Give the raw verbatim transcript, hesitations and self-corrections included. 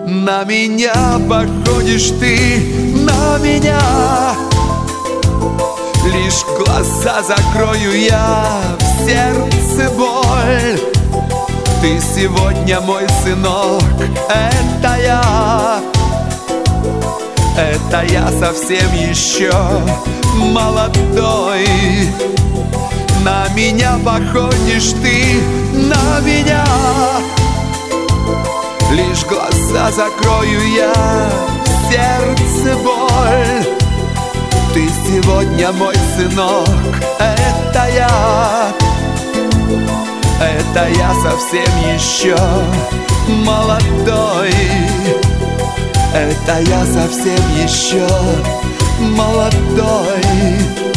На меня походишь ты, на меня. Лишь глаза закрою я, в сердце боль. Ты сегодня мой сынок, это я. Это я совсем еще молодой. На меня походишь ты, на меня. Лишь глаза закрою я, в сердце боль. Ты сегодня мой сынок, это я. Это я совсем еще молодой. Это я совсем еще молодой.